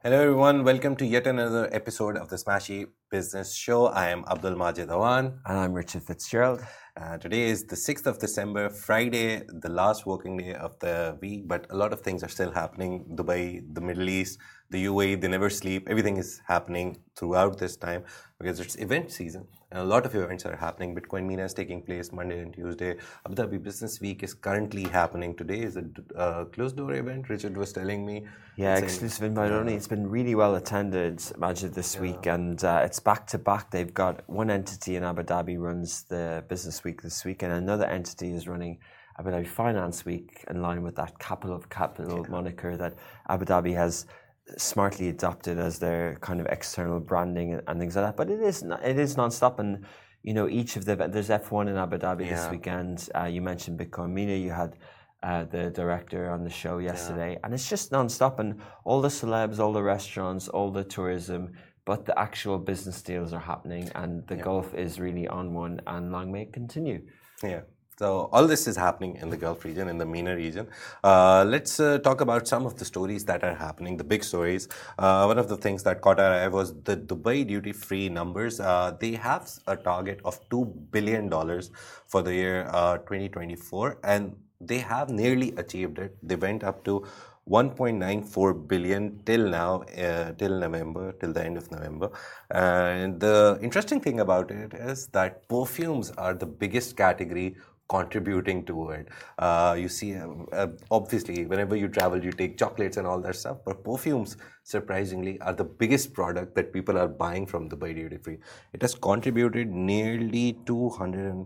Hello, everyone. Welcome to yet another episode of the Smashy Business Show. I am Abdul Majid Awan. And I'm Richard Fitzgerald. Today is the 6th of December, Friday, the last working day of the week, but a lot of things are still happening. Dubai, the Middle East, the UAE, they never sleep. Everything is happening throughout this time because it's event season. And a lot of events are happening. Bitcoin Mina is taking place Monday and Tuesday. Abu Dhabi Business Week is currently happening today. Is a closed door event, Richard was telling me. Yeah, exclusive invite only. It's been really well attended, Majid, this week, and it's back to back. They've got one entity in Abu Dhabi runs the Business Week this week, and another entity is running Abu Dhabi Finance Week in line with that capital moniker that Abu Dhabi has smartly adopted as their kind of external branding and things like that. But it is non-stop, and you know each of there's F1 in Abu Dhabi this weekend. You mentioned Bitcoin Mina. You had the director on the show yesterday, and it's just non-stop, and all the celebs, all the restaurants, all the tourism, but the actual business deals are happening, and the Gulf is really on one, and long may it continue. Yeah. So all this is happening in the Gulf region, in the MENA region. Let's talk about some of the stories that are happening, the big stories. One of the things that caught our eye was the Dubai duty-free numbers. They have a target of $2 billion for the year 2024, and they have nearly achieved it. They went up to 1.94 billion till now, till the end of November. And the interesting thing about it is that perfumes are the biggest category contributing to it. You see, obviously, whenever you travel, you take chocolates and all that stuff, but perfumes, surprisingly, are the biggest product that people are buying from Dubai Duty Free. It has contributed nearly 200.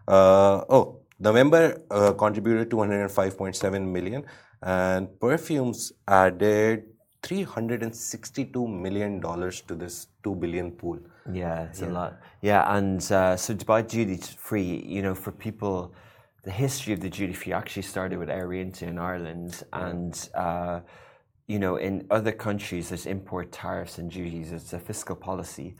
November contributed 205.7 million, and perfumes added $362 million to this 2 billion pool. Yeah, it's a lot. Yeah, and so Dubai duty free, you know, for people, the history of the duty free actually started with Air Rienzi in Ireland, and you know, in other countries there's import tariffs and duties. It's a fiscal policy,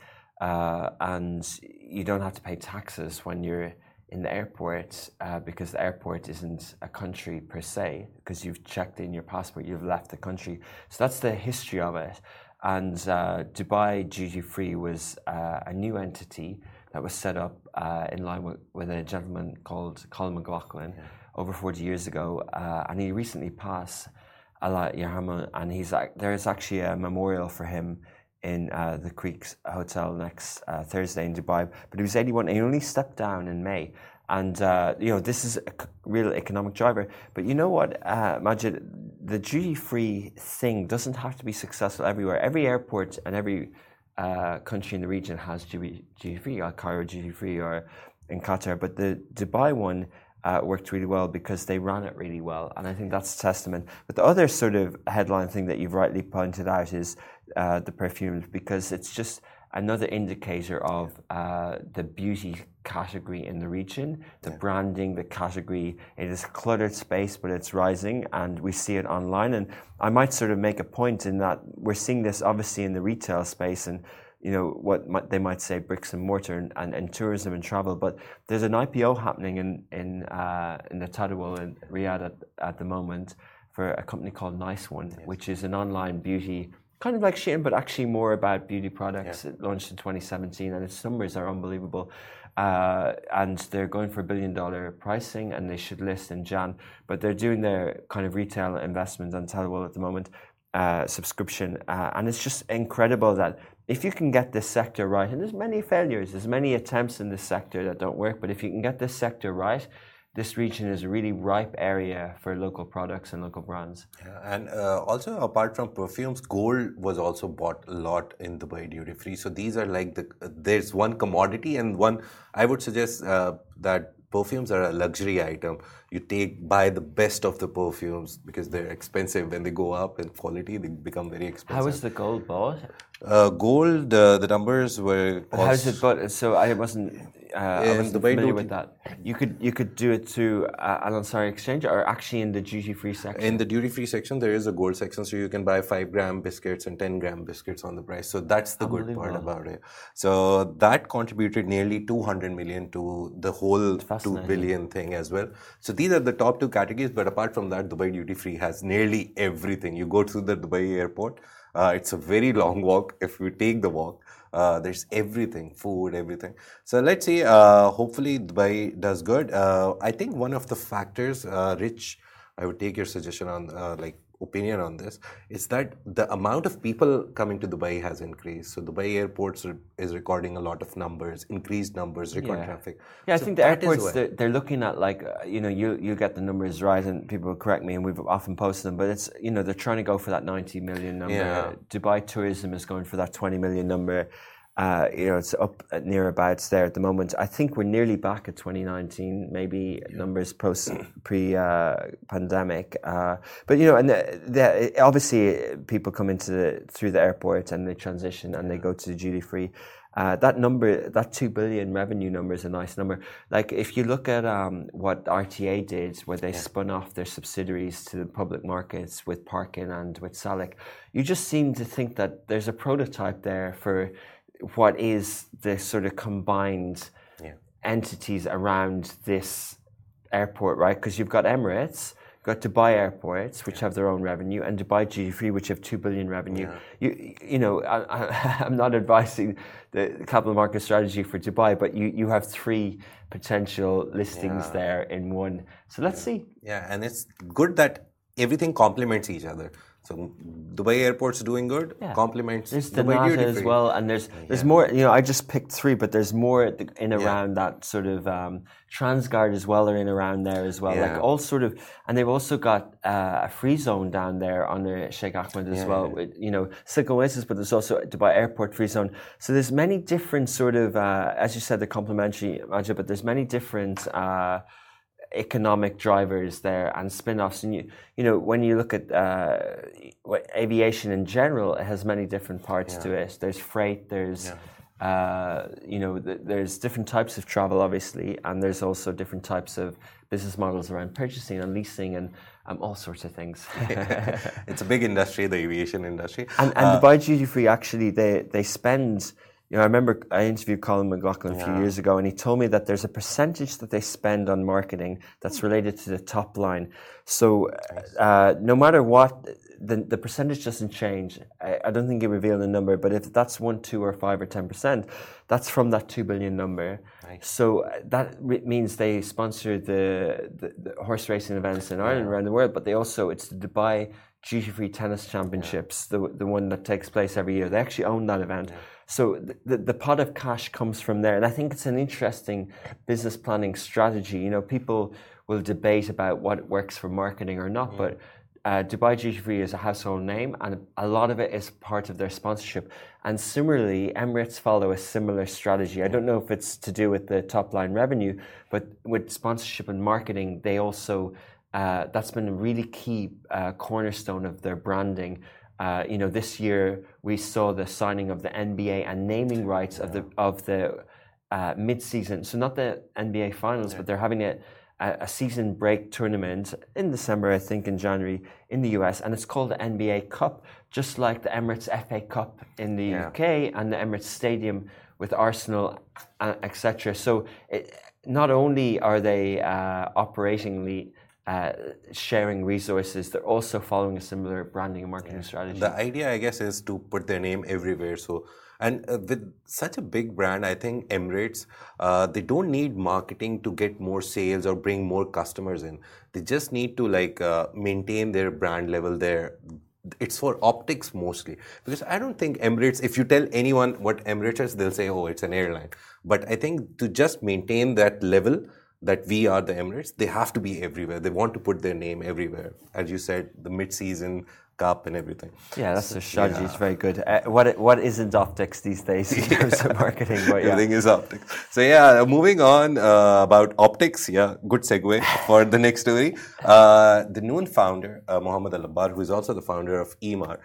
and you don't have to pay taxes when you're in the airport because the airport isn't a country per se, because you've checked in your passport, you've left the country. So that's the history of it. And Dubai Duty Free was a new entity that was set up in line with a gentleman called Colin McLaughlin over 40 years ago. And he recently passed, Allah Yarhamu, and there is actually a memorial for him in the Creeks Hotel next Thursday in Dubai. But he was 81 and he only stepped down in May. And, you know, this is a real economic driver. But you know what, Majid, the duty-free thing doesn't have to be successful everywhere. Every airport and every country in the region has duty-free, like Cairo duty-free or in Qatar. But the Dubai one worked really well because they ran it really well. And I think that's a testament. But the other sort of headline thing that you've rightly pointed out is the perfumes, because it's just another indicator of the beauty category in the region, the branding, the category. It is a cluttered space, but it's rising, and we see it online. And I might sort of make a point in that we're seeing this obviously in the retail space and, you know, they might say bricks and mortar and tourism and travel. But there's an IPO happening in the Tadawul in Riyadh at the moment for a company called Nice One, which is an online beauty, kind of like Shein, but actually more about beauty products. It launched in 2017, and its numbers are unbelievable. And they're going for $1 billion pricing, and they should list in Jan. But they're doing their kind of retail investment on Tadawul at the moment, subscription. And it's just incredible that if you can get this sector right, and there's many failures, there's many attempts in this sector that don't work, but if you can get this sector right, this region is a really ripe area for local products and local brands. Yeah, and also apart from perfumes, gold was also bought a lot in Dubai duty free. So these are like there's one commodity and one. I would suggest that perfumes are a luxury item. You buy the best of the perfumes because they're expensive. When they go up in quality, they become very expensive. How is the gold bought? Gold, the numbers were. How's it bought? So I wasn't familiar with that. You could do it through Al Ansari Exchange, or actually in the duty free section. In the duty free section, there is a gold section, so you can buy 5-gram biscuits and 10-gram biscuits on the price. So that's the good part about it. So that contributed nearly 200 million to the whole 2 billion thing as well. So these are the top two categories. But apart from that, Dubai Duty Free has nearly everything. You go through the Dubai airport, it's a very long walk. If you take the walk, there's everything, food, everything. So let's see. Hopefully, Dubai does good. I think one of the factors, Rich, I would take your suggestion on opinion on this, is that the amount of people coming to Dubai has increased. So Dubai airports is recording a lot of numbers, increased numbers, record traffic. Yeah, so I think the airports, they're looking at you get the numbers right, and people will correct me, and we've often posted them, but it's, they're trying to go for that 90 million number. Yeah. Dubai tourism is going for that 20 million number. It's up at near abouts there at the moment. I think we're nearly back at 2019, maybe numbers pre-pandemic. But and obviously people come through the airport and they transition and they go to the duty free. That number, that 2 billion revenue number, is a nice number. Like if you look at what RTA did, where they spun off their subsidiaries to the public markets with Parkin and with Salik, you just seem to think that there's a prototype there for what is the sort of combined entities around this airport, right? Because you've got Emirates, you've got Dubai airports, which have their own revenue, and Dubai Duty Free, which have 2 billion revenue. I'm not advising the capital market strategy for Dubai, but you have three potential listings there in one. So let's see. Yeah, and it's good that everything complements each other. So Dubai airport's doing good, complements there's Dubai Duty as well, and there's more. I just picked three, but there's more in around that sort of Transguard as well, are in around there as well. Like all sort of, and they've also got a free zone down there under Sheikh Ahmed as well. With, Silicon Oasis, but there's also Dubai Airport free zone. So there's many different sort of, as you said, they're complementary, Majid, but there's many different economic drivers there and spin-offs, and when you look at aviation in general, it has many different parts to it. There's freight, there's there's different types of travel, obviously, and there's also different types of business models around purchasing and leasing and all sorts of things. It's a big industry, the aviation industry. And Dubai Duty Free, actually, they spend. I remember I interviewed Colin McLaughlin a few years ago, and he told me that there's a percentage that they spend on marketing that's related to the top line. So no matter what, the percentage doesn't change. I don't think he revealed the number, but if that's 1, 2, or 5 or 10%, that's from that 2 billion number. Nice. So that means they sponsor the horse racing events in Ireland around the world, but it's the Dubai Duty Free Tennis Championships, the one that takes place every year. They actually own that event. So the pot of cash comes from there. And I think it's an interesting business planning strategy. People will debate about what works for marketing or not, but Dubai Duty Free is a household name, and a lot of it is part of their sponsorship. And similarly, Emirates follow a similar strategy. I don't know if it's to do with the top line revenue, but with sponsorship and marketing, they also, that's been a really key cornerstone of their branding. This year we saw the signing of the NBA and naming rights of the mid-season. So not the NBA finals, but they're having a season break tournament in December, I think, in January in the US, and it's called the NBA Cup, just like the Emirates FA Cup in the UK and the Emirates Stadium with Arsenal, etc. So not only are they operatingly sharing resources, they're also following a similar branding and marketing strategy. The idea, I guess, is to put their name everywhere. So, and with such a big brand, I think Emirates, they don't need marketing to get more sales or bring more customers in. They just need to maintain their brand level there. It's for optics mostly, because I don't think Emirates, if you tell anyone what Emirates is, they'll say, oh, it's an airline. But I think to just maintain that level, that we are the Emirates, they have to be everywhere. They want to put their name everywhere. As you said, the mid-season cup and everything. Yeah, that's their strategy. It's very good. What isn't optics these days in terms of marketing? But everything is optics. So moving on about optics. Good segue for the next story. The Noon founder, Mohammed Al-Abbar, who is also the founder of Emaar,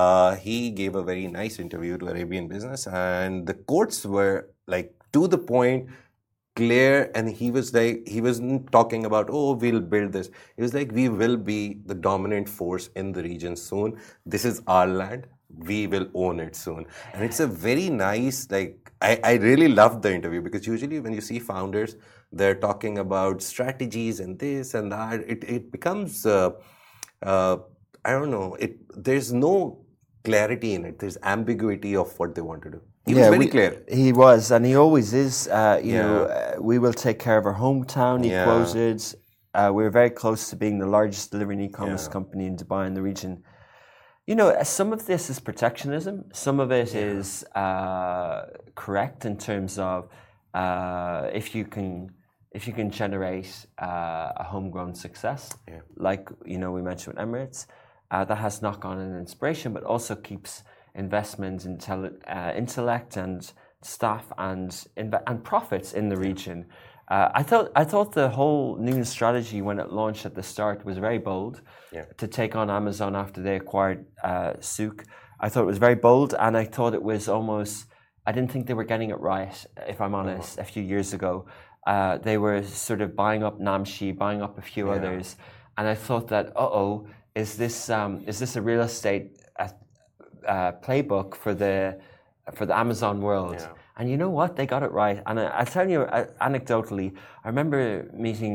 he gave a very nice interview to Arabian Business, and the quotes were to the point, clear, and he wasn't talking about, oh, we'll build this. He was like, we will be the dominant force in the region soon. This is our land. We will own it soon. And it's a very nice, I really loved the interview, because usually when you see founders, They're talking about strategies and this and that. It becomes, I don't know, there's no clarity in it. There's ambiguity of what they want to do. He was very clear. He was, and he always is. We will take care of our hometown, he quoted. We're very close to being the largest delivering e-commerce company in Dubai and the region. Some of this is protectionism. Some of it is correct in terms of if you can generate a homegrown success, like we mentioned with Emirates, that has knock-on and inspiration, but also keeps investment, intellect, and staff and profits in the region. I thought the whole Noon strategy when it launched at the start was very bold to take on Amazon after they acquired Souq. I thought it was very bold, and I thought it was almost. I didn't think they were getting it right, if I'm honest. A few years ago, they were sort of buying up Namshi, buying up a few others, and I thought that is this a real estate playbook for the Amazon world? Yeah. And you know what? They got it right. And I'll tell you anecdotally, I remember meeting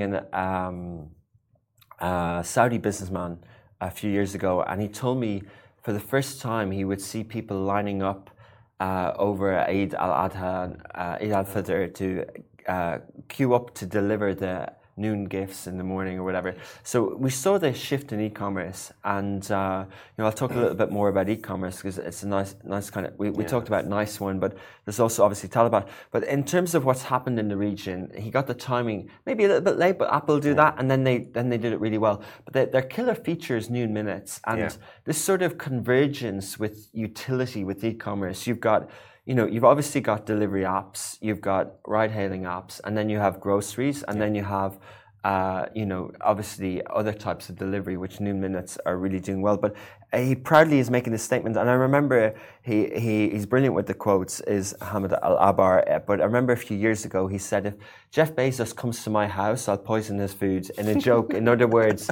a Saudi businessman a few years ago, and he told me for the first time he would see people lining up over Eid al-Adha, Eid al-Fitr to queue up to deliver the Noon gifts in the morning or whatever. So we saw this shift in e-commerce, and I'll talk a little bit more about e-commerce because it's a nice kind of. We talked about Nice One, but there's also obviously Talabat. But in terms of what's happened in the region, he got the timing maybe a little bit late, but Apple do that, and then they did it really well. But their killer feature is Noon Minutes, and this sort of convergence with utility with e-commerce. You've got. You've obviously got delivery apps, you've got ride-hailing apps, and then you have groceries, and then you have, obviously other types of delivery, which Noon Minutes are really doing well. But he proudly is making this statement, and I remember he's brilliant with the quotes, is Hamad Al-Abar. But I remember a few years ago he said, if Jeff Bezos comes to my house, I'll poison his food, in a joke. In other words,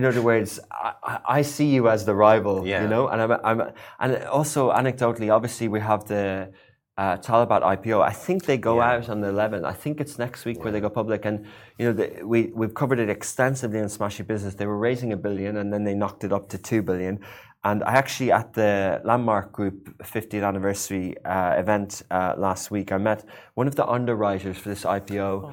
I see you as the rival, and and also anecdotally, obviously we have the Talabat IPO. I think they go out on the 11th. I think it's next week where they go public, and we've covered it extensively on Smash Your Business. They were raising $1 billion, and then they knocked it up to $2 billion. And I actually, at the Landmark Group 50th anniversary event last week, I met one of the underwriters for this IPO.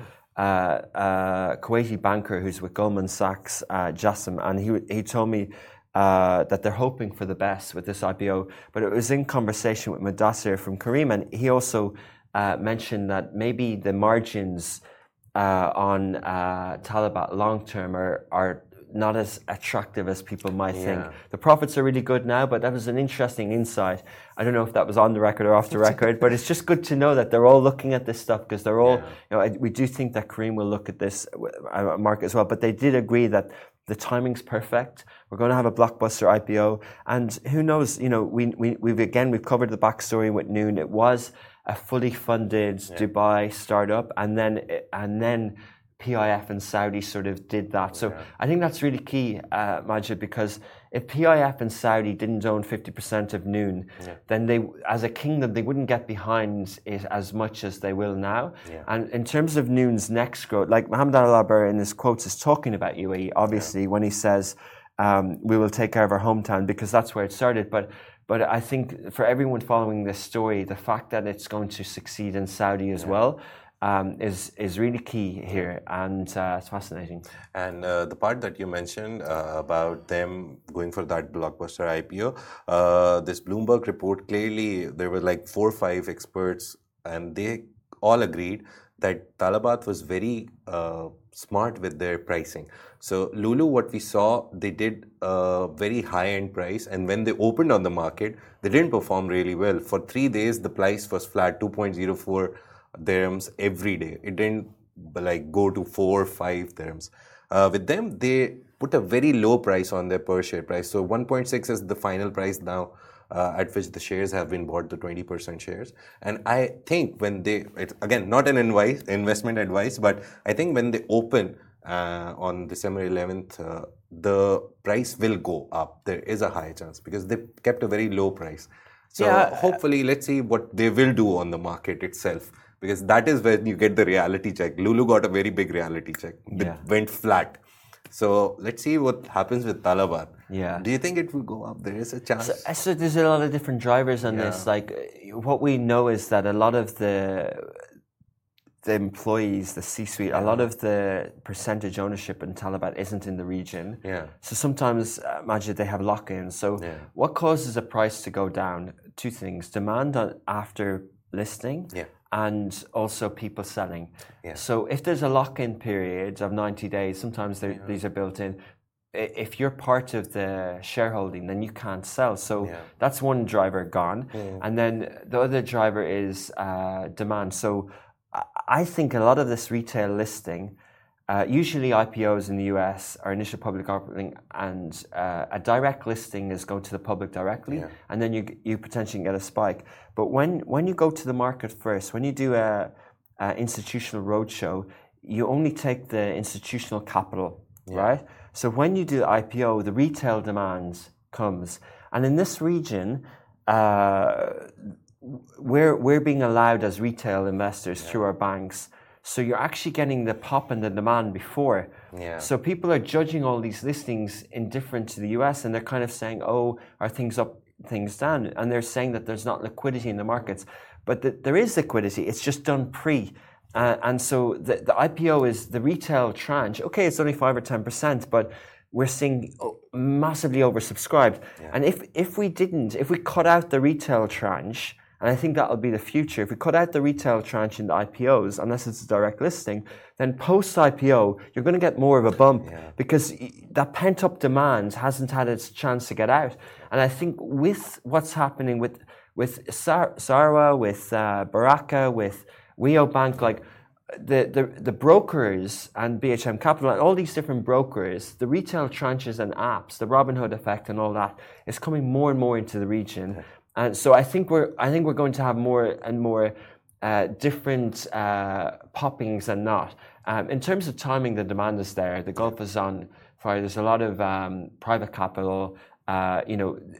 Kuwaiti banker who's with Goldman Sachs, Jassim, and he told me that they're hoping for the best with this IPO. But it was in conversation with Mudassir from Kareem, and he also mentioned that maybe the margins on Talabat long term are not as attractive as people might think. The profits are really good now, but that was an interesting insight. I don't know if that was on the record or off the record, but it's just good to know that they're all looking at this stuff because they're all, we do think that Kareem will look at this market as well, but they did agree that the timing's perfect. We're going to have a blockbuster IPO, and who knows, we've covered the backstory with Noon. It was a fully funded Dubai startup, and then PIF and Saudi sort of did that. So I think that's really key, Majid, because if PIF and Saudi didn't own 50% of Noon, then they, as a kingdom, they wouldn't get behind it as much as they will now. And in terms of Noon's next growth, like Mohammed Al-Abar in his quotes is talking about UAE, obviously, when he says, we will take care of our hometown because that's where it started. But I think for everyone following this story, the fact that it's going to succeed in Saudi as well, is really key here, and it's fascinating. And the part that you mentioned about them going for that blockbuster IPO, this Bloomberg report, clearly there were like 4 or 5 experts, and they all agreed that Talabat was very smart with their pricing. So Lulu, what we saw, they did a very high-end price, and when they opened on the market, they didn't perform really well. For 3 days, the price was flat, 2.04 dirhams every day. It didn't like go to 4 or 5 dirhams. With them, they put a very low price on their per share price. So 1.6 is the final price now at which the shares have been bought, the 20% shares. And I think when it's again, not an investment advice, but I think when they open on December 11th, the price will go up. There is a high chance because they kept a very low price. So hopefully, let's see what they will do on the market itself. because that is when you get the reality check. Lulu got a very big reality check. They went flat. So let's see what happens with Talabat. Yeah. Do you think it will go up? There is a chance. So there's a lot of different drivers on this. Like what we know is that a lot of the employees, the C-suite, a lot of the percentage ownership in Talabat isn't in the region. Yeah. So sometimes, Majid, they have lock-ins. So what causes a price to go down? Two things: demand after listing. And also people selling. So if there's a lock-in period of 90 days, sometimes these are built in. If you're part of the shareholding, then you can't sell. So that's one driver gone. And then the other driver is demand. So I think a lot of this retail listing, usually IPOs in the US are initial public offering, and a direct listing is going to the public directly, and then you potentially get a spike. But when you go to the market first, when you do a institutional roadshow, you only take the institutional capital, right? So when you do IPO, the retail demand comes, and in this region, we're being allowed as retail investors through our banks. So you're actually getting the pop and the demand before. So people are judging all these listings indifferent to the US, and they're kind of saying, oh, are things up, things down? And they're saying that there's not liquidity in the markets. But there is liquidity. It's just done pre. And so the IPO is the retail tranche. Okay, it's only 5 or 10%, but we're seeing massively oversubscribed. And if we cut out the retail tranche, and I think that'll be the future. If we cut out the retail tranche in the IPOs, unless it's a direct listing, then post-IPO, you're going to get more of a bump because that pent-up demand hasn't had its chance to get out. And I think with what's happening with Sarwa, with Baraka, with Weo Bank, like the brokers and BHM Capital and all these different brokers, the retail tranches and apps, the Robinhood effect and all that is coming more and more into the region. And so I think we're going to have more and more different poppings than not. In terms of timing, the demand is there. The Gulf is on fire. There's a lot of private capital. They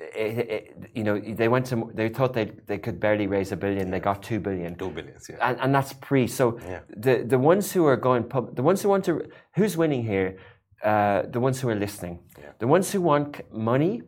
thought they could barely raise $1 billion. They got $2 billion. $2 billion, and that's pre. So the ones who are going the ones who want to, who's winning here? The ones who are listing. The ones who want money.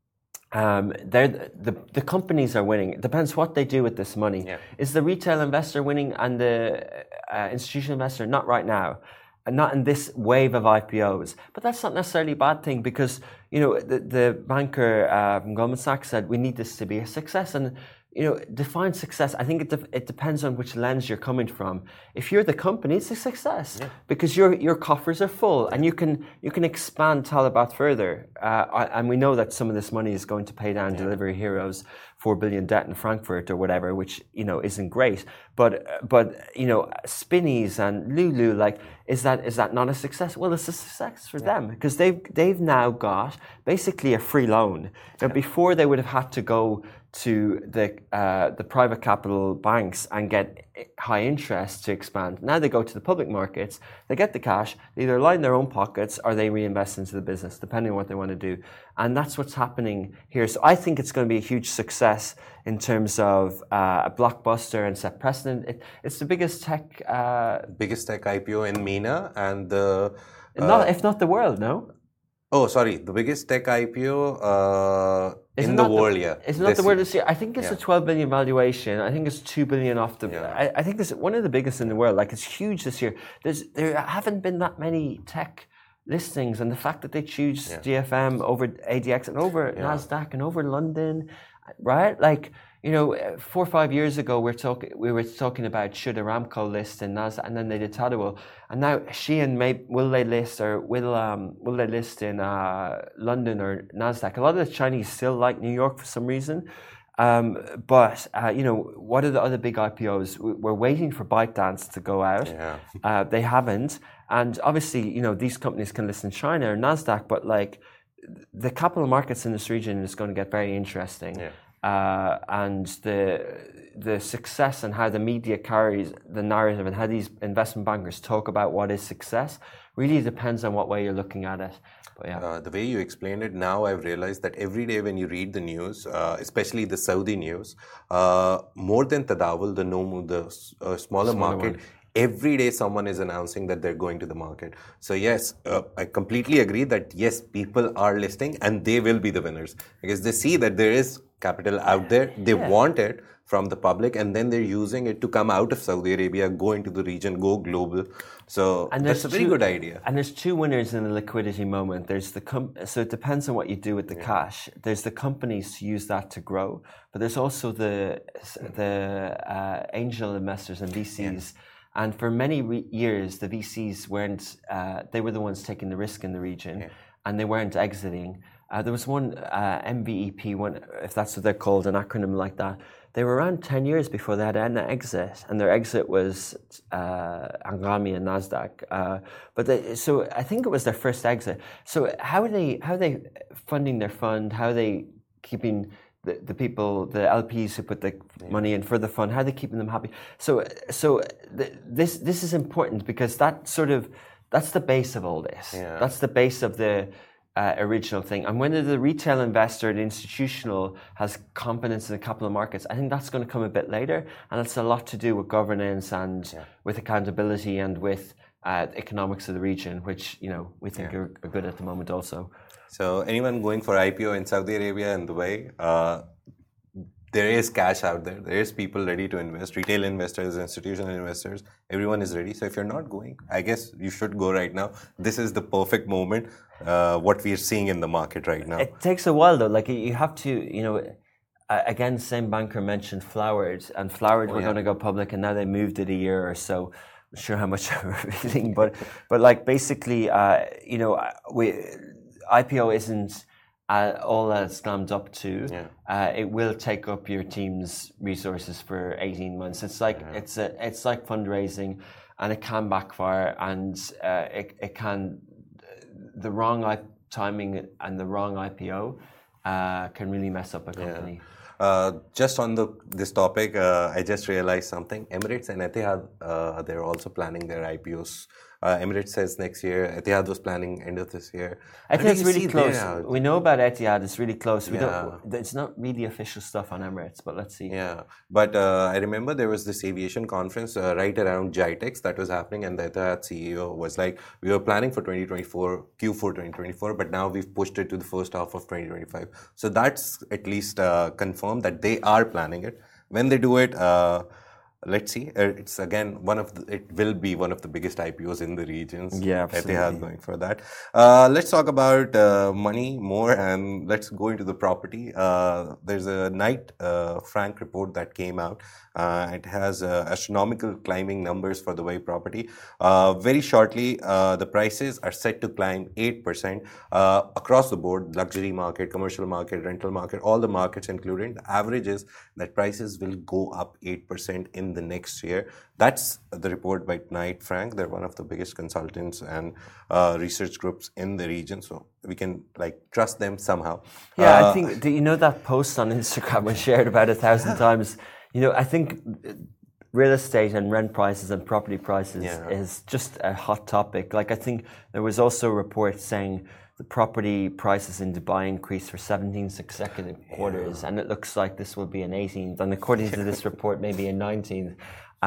The companies are winning. It depends what they do with this money. Is the retail investor winning and the institutional investor? Not right now, and not in this wave of IPOs. But that's not necessarily a bad thing because the banker from Goldman Sachs said we need this to be a success. And define success. I think it depends on which lens you're coming from. If you're the company, it's a success because your coffers are full and you can expand Talabat further. And we know that some of this money is going to pay down Delivery Hero's $4 billion debt in Frankfurt or whatever, which isn't great. But Spinneys and Lulu, like, is that not a success? Well, it's a success for them because they've now got basically a free loan. Now, before they would have had to go to the private capital banks and get high interest to expand. Now they go to the public markets, they get the cash, they either line their own pockets or they reinvest into the business, depending on what they want to do. And that's what's happening here. So I think it's going to be a huge success in terms of a blockbuster and set precedent. It's the biggest tech IPO in MENA and the... if not the world, no? Oh, sorry. The biggest tech IPO in the world, It's not the world this year. I think it's a 12 billion valuation. I think it's 2 billion off the... I think it's one of the biggest in the world. Like, it's huge this year. There haven't been that many tech listings, and the fact that they choose GFM over ADX and over NASDAQ and over London, right? Like, 4 or 5 years ago, we were talking about should Aramco list in NASDAQ, and then they did Tadawul, and now Shein will they list in London or NASDAQ? A lot of the Chinese still like New York for some reason, but what are the other big IPOs? We're waiting for ByteDance to go out. They haven't, and obviously these companies can list in China or NASDAQ, but like the capital markets in this region is going to get very interesting. And the success and how the media carries the narrative and how these investment bankers talk about what is success really depends on what way you're looking at it. But yeah. The way you explained it, now I've realized that every day when you read the news, especially the Saudi news, more than Tadawul, the smaller market, every day someone is announcing that they're going to the market. So yes, I completely agree that yes, people are listing and they will be the winners because they see that there is capital out there. They want it from the public, and then they're using it to come out of Saudi Arabia, go into the region, go global. So that's a very good idea. And there's two winners in the liquidity moment. There's so it depends on what you do with the cash. There's the companies who use that to grow, but there's also the angel investors and VCs. And for many years, the VCs weren't. They were the ones taking the risk in the region, and they weren't exiting. There was one MVEP, if that's what they're called, an acronym like that. They were around 10 years before they had an exit, and their exit was Anghami and Nasdaq. So I think it was their first exit. So how are they funding their fund? How are they keeping the people, the LPs who put the money in for the fund? How are they keeping them happy? So this is important because that's the base of all this. Yeah. That's the base of the original thing. And when the retail investor, the institutional, has confidence in the capital markets, I think that's going to come a bit later. And it's a lot to do with governance and with accountability and with economics of the region, which we think are good at the moment also. So anyone going for IPO in Saudi Arabia and Dubai, there is cash out there. There is people ready to invest, retail investors, institutional investors. Everyone is ready. So if you're not going, I guess you should go right now. This is the perfect moment, what we are seeing in the market right now. It takes a while though. Like you have to, again, same banker mentioned Flowerd, and Flowerd were going to go public, and now they moved it a year or so. I'm not sure how much I'm revealing, but like basically, IPO isn't all that it's slammed up to. It will take up your team's resources for 18 months. It's like it's like fundraising, and it can backfire, and it can, the wrong timing and the wrong IPO can really mess up a company. Just on this topic, I just realized something. Emirates and Etihad, they're also planning their IPOs. Emirates says next year. Etihad was planning end of this year. Etihad's really close. We know about Etihad. It's really close. It's not really official stuff on Emirates, but let's see. Yeah, but I remember there was this aviation conference right around GITEX that was happening, and the Etihad CEO was like, we were planning for 2024, Q4 2024, but now we've pushed it to the first half of 2025. So that's at least confirmed that they are planning it. When they do it, let's see. It's again it will be one of the biggest IPOs in the regions. Yeah, absolutely. Etihad going for that. Let's talk about money more, and let's go into the property. There's a Knight Frank report that came out. It has astronomical climbing numbers for Dubai property. Very shortly, the prices are set to climb 8% across the board. Luxury market, commercial market, rental market, all the markets included. The average is that prices will go up 8% in the next year. That's the report by Knight Frank. They're one of the biggest consultants and research groups in the region, so we can trust them somehow. Yeah, I think. Do you know that post on Instagram was shared about 1,000 times? I think real estate and rent prices and property prices is just a hot topic. Like I think there was also a report saying the property prices in Dubai increased for 17 consecutive quarters, and it looks like this will be an 18th, and according to this report, maybe a 19th.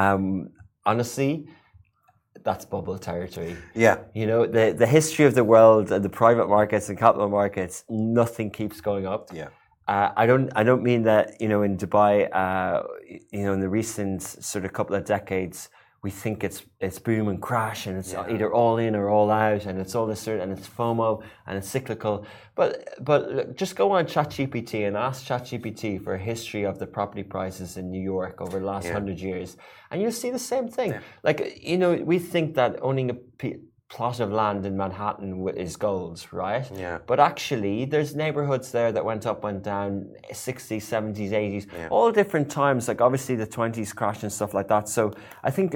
Honestly, that's bubble territory. Yeah. The history of the world and the private markets and capital markets, nothing keeps going up. Yeah. I don't mean that, in Dubai, in the recent sort of couple of decades, we think it's boom and crash, and it's either all in or all out, and it's all this sort, and it's FOMO and it's cyclical. But look, just go on ChatGPT and ask ChatGPT for a history of the property prices in New York over the last 100 years, and you'll see the same thing. Yeah. We think that owning a plot of land in Manhattan is gold, right? Yeah. But actually, there's neighborhoods there that went up, went down, 60s, 70s, 80s, all different times. Like obviously the 20s crash and stuff like that. So I think,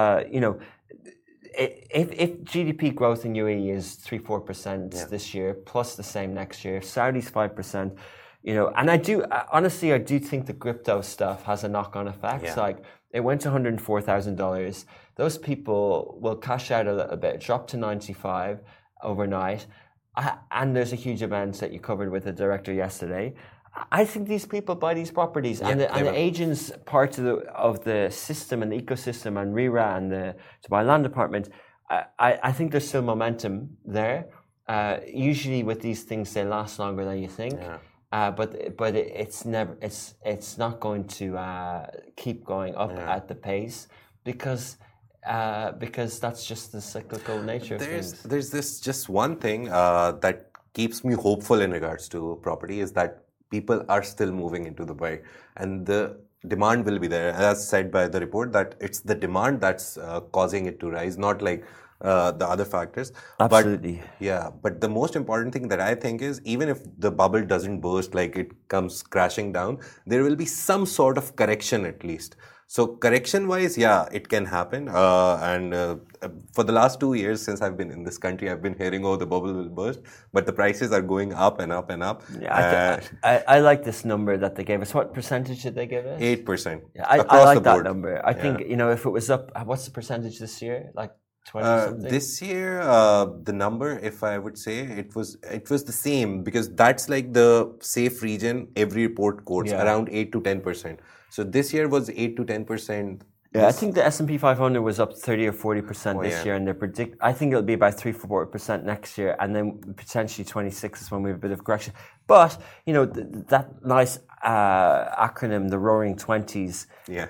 if GDP growth in UAE is 3-4% this year, plus the same next year, Saudi's 5%, And honestly, I do think the crypto stuff has a knock-on effect. Yeah. Like it went to $104,000. Those people will cash out a little bit, drop to 95 overnight. And there's a huge event that you covered with the director yesterday. I think these people buy these properties, and the agents part of the system and the ecosystem, and RERA and the Dubai Land Department. I think there's still momentum there. Usually with these things, they last longer than you think. Yeah. But it's not going to keep going up at the pace because that's just the cyclical nature of things. There's this just one thing that keeps me hopeful in regards to property is that people are still moving into Dubai, and the demand will be there. As said by the report, that it's the demand that's causing it to rise, not like the other factors. Absolutely. But the most important thing that I think is, even if the bubble doesn't burst, like it comes crashing down, there will be some sort of correction at least. So correction-wise, it can happen. For the last 2 years since I've been in this country, I've been hearing, the bubble will burst, but the prices are going up and up and up. Yeah, I like this number that they gave us. What percentage did they give us? 8%. Yeah, I like that number. I think, if it was up, what's the percentage this year? Like 20 something? This year, the number, if I would say, it was the same, because that's like the safe region every report quotes, around 8 to 10%. So this year was 8 to 10%. Yeah, I think the S&P 500 was up 30 or 40% this year, and I think it'll be about 3-4% next year, and then potentially 26 is when we have a bit of correction. But that nice acronym, the Roaring Twenties,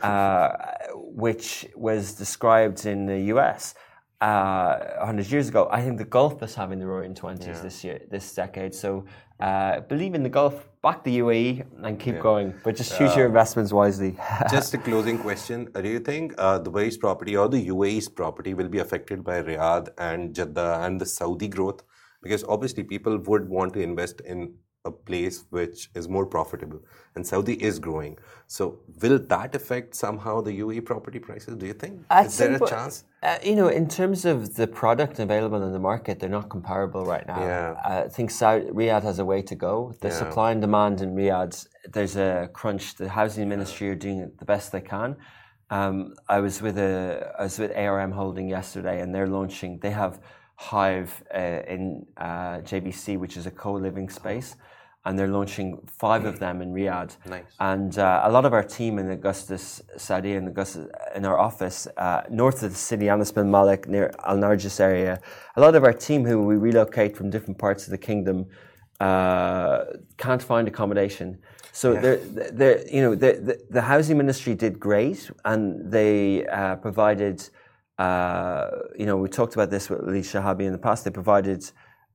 which was described in the US 100 years ago. I think the Gulf is having the Roaring Twenties this decade. So believe in the Gulf, back the UAE, and keep going. But just choose your investments wisely. Just a closing question. Do you think Dubai's property or the UAE's property will be affected by Riyadh and Jeddah and the Saudi growth? Because obviously people would want to invest in a place which is more profitable, and Saudi is growing. So will that affect somehow the UAE property prices, do you think? Is there a chance? In terms of the product available in the market, they're not comparable right now. I think Riyadh has a way to go. The supply and demand in Riyadh, there's a crunch. The housing ministry are doing the best they can. I was with ARM Holding yesterday, and they have Hive in JBC, which is a co-living space, and they're launching 5 of them in Riyadh. Nice. And a lot of our team in Augustus, Saudi, and Augustus, in our office, north of the city, Anas bin Malik, near Al Narjis area, a lot of our team who we relocate from different parts of the kingdom can't find accommodation. So the housing ministry did great, and they provided. We talked about this with Ali Shahabi in the past. They provided,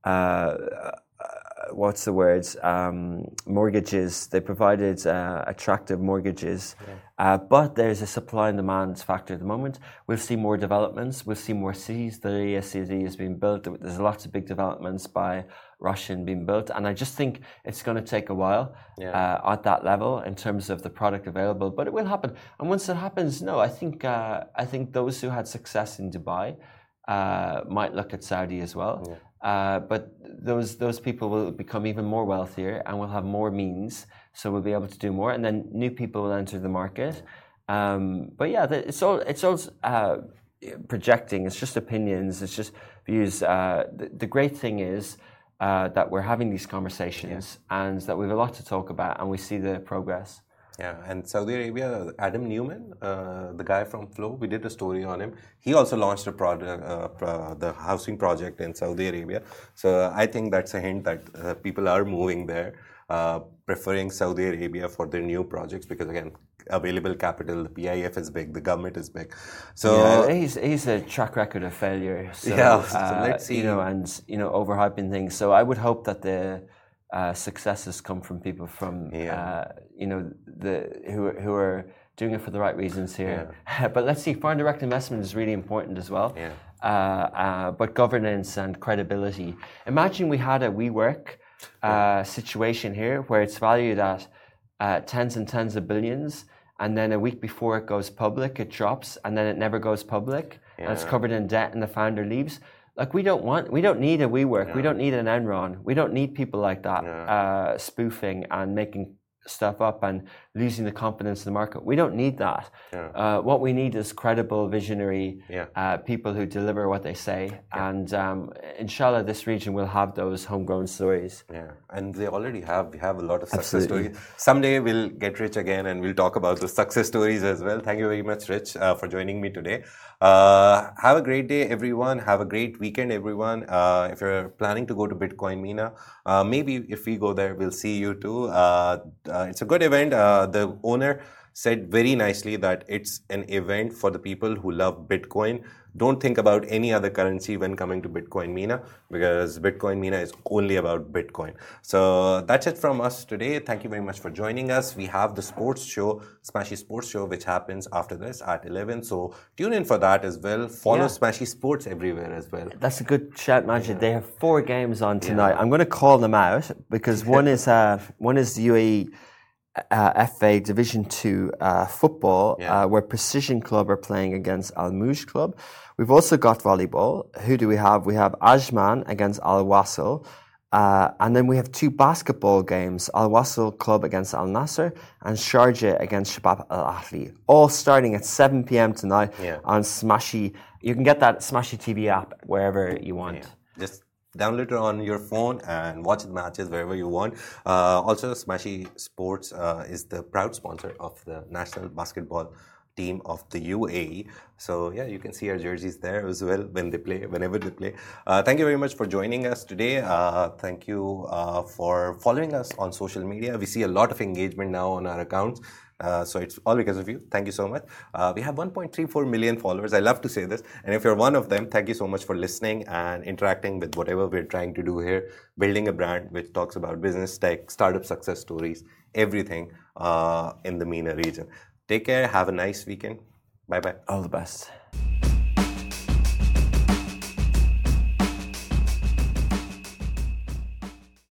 mortgages. They provided attractive mortgages. But there's a supply and demand factor at the moment. We'll see more developments. We'll see more cities. The Riyadh city is being built. There's lots of big developments by Russian being built. And I just think it's going to take a while at that level in terms of the product available. But it will happen. And once it happens, I think those who had success in Dubai might look at Saudi as well. But those people will become even more wealthier and will have more means, so we'll be able to do more. And then new people will enter the market. It's all projecting. It's just opinions. It's just views. The great thing is that we're having these conversations and that we have a lot to talk about, and we see the progress. Yeah, and Saudi Arabia, Adam Newman, the guy from Flow, we did a story on him. He also launched a project, the housing project in Saudi Arabia. So I think that's a hint that people are moving there, preferring Saudi Arabia for their new projects because, again, available capital, the PIF is big, the government is big. So he's a track record of failure. So, so let's see. Overhyping things. So I would hope that the successes come from people from who are doing it for the right reasons here. But let's see, foreign direct investment is really important as well. But governance and credibility. Imagine we had a WeWork situation here where it's valued at tens and tens of billions, and then a week before it goes public, it drops, and then it never goes public, and it's covered in debt, and the founder leaves. like we don't need a WeWork, we don't need an Enron, we don't need people like that spoofing and making stuff up and losing the confidence in the market. We don't need that. What we need is credible, visionary people who deliver what they say. And inshallah, this region will have those homegrown stories. Yeah, and they already have. We have a lot of success stories. Someday we'll get Rich again and we'll talk about the success stories as well. Thank you very much, Rich, for joining me today. Have a great day, everyone. Have a great weekend, everyone. If you're planning to go to Bitcoin MENA, maybe if we go there, we'll see you too. It's a good event. The owner said very nicely that it's an event for the people who love Bitcoin. Don't think about any other currency when coming to Bitcoin MENA, because Bitcoin MENA is only about Bitcoin. So that's it from us today. Thank you very much for joining us. We have the sports show, Smashy Sports Show, which happens after this at 11. So tune in for that as well. Follow Smashy Sports everywhere as well. That's a good shout, Majid. They have 4 games on tonight. I'm going to call them out because one is the UAE FA Division 2 football, where Precision Club are playing against Al Mouj Club. We've also got volleyball. Who do we have? We have Ajman against Al Wasl. And then we have 2 basketball games, Al Wasl Club against Al Nasser and Sharjah against Shabab Al Ahli. All starting at 7 p.m. tonight on Smashy. You can get that Smashy TV app wherever you want. Just download it on your phone and watch the matches wherever you want. Also, Smashy Sports is the proud sponsor of the national basketball team of the UAE. So yeah, you can see our jerseys there as well whenever they play. Thank you very much for joining us today. Thank you for following us on social media. We see a lot of engagement now on our accounts. So it's all because of you. Thank you so much. We have 1.34 million followers. I love to say this. And if you're one of them, thank you so much for listening and interacting with whatever we're trying to do here, building a brand which talks about business, tech, startup success stories, everything in the MENA region. Take care. Have a nice weekend. Bye-bye. All the best.